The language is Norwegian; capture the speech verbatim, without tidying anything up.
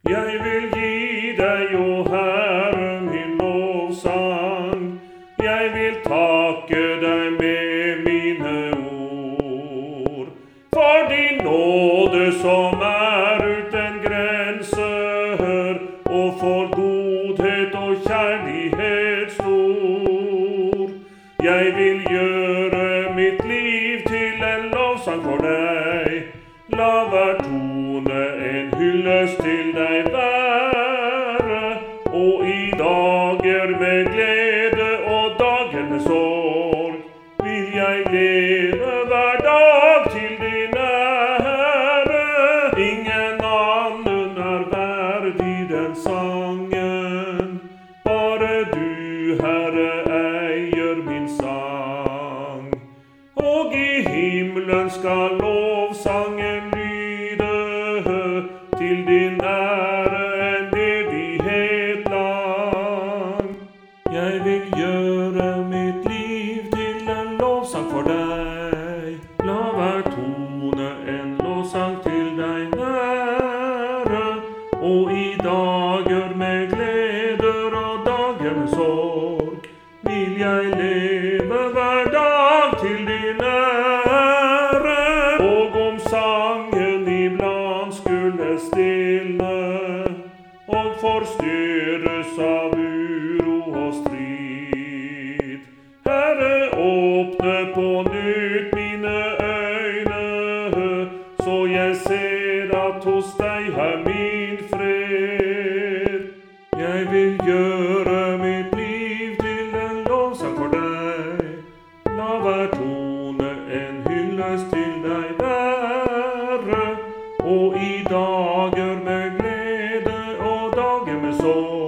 Jeg vil gi deg, o Herre, min lovsang. Jeg vil takke deg med mine ord. For din nåde som er uten grenser, og for godhet og kjærlighet stor. Jeg vil gjøre mitt liv til en lovsang for deg. La hver tone en hyllest til deg være, og i dager med glede og dager med sorg vil jeg leve hver dag til din ære. Ingen annen er verdig den sangen, bare du, Herre, eier min sang. Og i himmelen skal lovsangen lyde, til din ære en evighet lang. Jeg vil gjøre mitt liv til en lovsang for deg. La hver tone en lovsang til deg være, og i dager med gleder og dager med sorg vil jeg leve hver dag til din ære. Og om sangen iblant skulle stille og forstyrres av uro og strid, Herre, åpne på nytt mine øyne, så jeg ser at hos deg er min fred. Jeg vil gjøre mitt liv til en lovsang for deg. La hver tone en hyllest til deg være, og i dager med glede og dager med sorg